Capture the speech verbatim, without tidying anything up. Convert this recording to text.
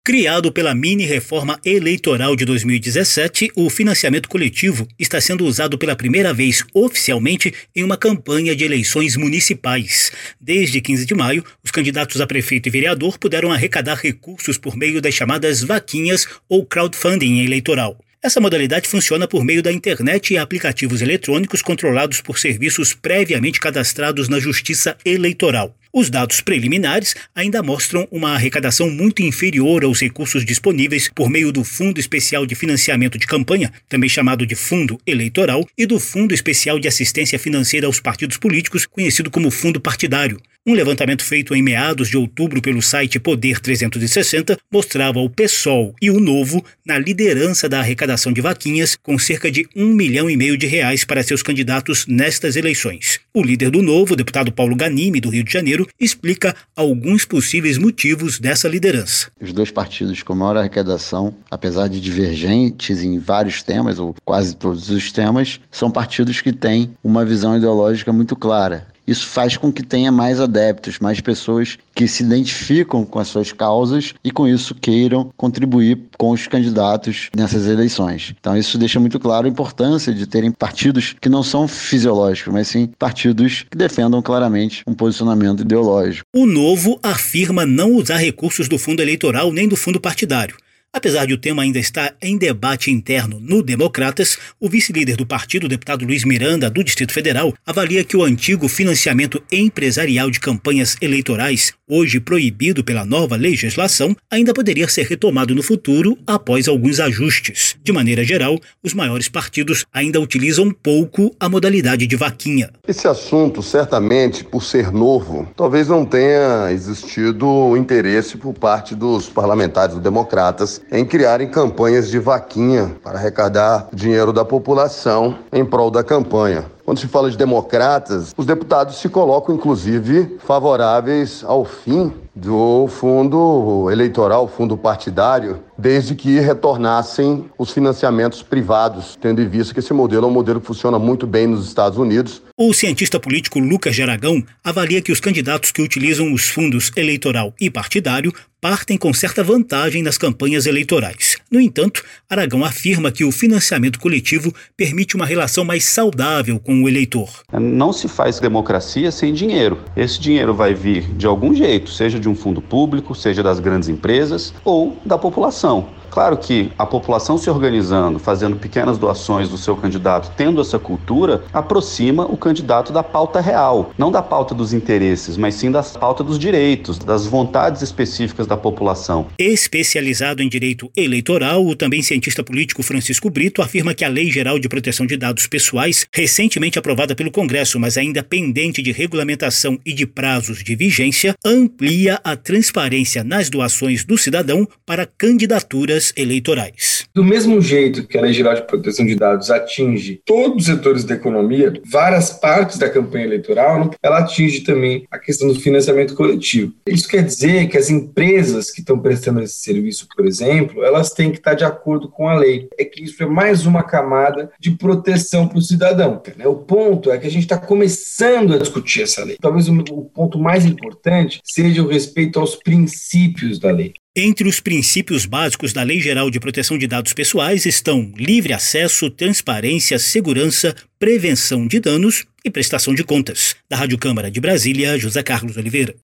Criado pela mini-reforma eleitoral de dois mil e dezessete, o financiamento coletivo está sendo usado pela primeira vez oficialmente em uma campanha de eleições municipais. Desde quinze de maio, os candidatos a prefeito e vereador puderam arrecadar recursos por meio das chamadas vaquinhas ou crowdfunding eleitoral. Essa modalidade funciona por meio da internet e aplicativos eletrônicos controlados por serviços previamente cadastrados na Justiça Eleitoral. Os dados preliminares ainda mostram uma arrecadação muito inferior aos recursos disponíveis por meio do Fundo Especial de Financiamento de Campanha, também chamado de Fundo Eleitoral, e do Fundo Especial de Assistência Financeira aos Partidos Políticos, conhecido como Fundo Partidário. Um levantamento feito em meados de outubro pelo site Poder trezentos e sessenta mostrava o PSOL e o Novo na liderança da arrecadação de vaquinhas, com cerca de um milhão e meio de reais para seus candidatos nestas eleições. O líder do Novo, o deputado Paulo Ganimi, do Rio de Janeiro, explica alguns possíveis motivos dessa liderança. Os dois partidos com maior arrecadação, apesar de divergentes em vários temas, ou quase todos os temas, são partidos que têm uma visão ideológica muito clara. Isso faz com que tenha mais adeptos, mais pessoas que se identificam com as suas causas e com isso queiram contribuir com os candidatos nessas eleições. Então isso deixa muito claro a importância de terem partidos que não são fisiológicos, mas sim partidos que defendam claramente um posicionamento ideológico. O Novo afirma não usar recursos do fundo eleitoral nem do fundo partidário. Apesar de o tema ainda estar em debate interno no Democratas, o vice-líder do partido, o deputado Luiz Miranda, do Distrito Federal, avalia que o antigo financiamento empresarial de campanhas eleitorais, hoje proibido pela nova legislação, ainda poderia ser retomado no futuro após alguns ajustes. De maneira geral, os maiores partidos ainda utilizam pouco a modalidade de vaquinha. Esse assunto, certamente, por ser novo, talvez não tenha existido interesse por parte dos parlamentares do Democratas em criarem campanhas de vaquinha para arrecadar dinheiro da população em prol da campanha. Quando se fala de democratas, os deputados se colocam, inclusive, favoráveis ao fim do fundo eleitoral, fundo partidário, desde que retornassem os financiamentos privados, tendo em vista que esse modelo é um modelo que funciona muito bem nos Estados Unidos. O cientista político Lucas de Aragão avalia que os candidatos que utilizam os fundos eleitoral e partidário partem com certa vantagem nas campanhas eleitorais. No entanto, Aragão afirma que o financiamento coletivo permite uma relação mais saudável com o eleitor. Não se faz democracia sem dinheiro. Esse dinheiro vai vir de algum jeito, seja de um fundo público, seja das grandes empresas ou da população. Claro que a população se organizando, fazendo pequenas doações do seu candidato, tendo essa cultura, aproxima o candidato da pauta real, não da pauta dos interesses, mas sim da pauta dos direitos, das vontades específicas da população. Especializado em direito eleitoral, o também cientista político Francisco Brito afirma que a Lei Geral de Proteção de Dados Pessoais, recentemente aprovada pelo Congresso, mas ainda pendente de regulamentação e de prazos de vigência, amplia a transparência nas doações do cidadão para candidaturas eleitorais. Do mesmo jeito que a Lei Geral de Proteção de Dados atinge todos os setores da economia, várias partes da campanha eleitoral, ela atinge também a questão do financiamento coletivo. Isso quer dizer que as empresas que estão prestando esse serviço, por exemplo, elas têm que estar de acordo com a lei. É que isso é mais uma camada de proteção para o cidadão. O ponto é que a gente está começando a discutir essa lei. Talvez o ponto mais importante seja o respeito aos princípios da lei. Entre os princípios básicos da Lei Geral de Proteção de Dados Pessoais estão livre acesso, transparência, segurança, prevenção de danos e prestação de contas. Da Rádio Câmara de Brasília, José Carlos Oliveira.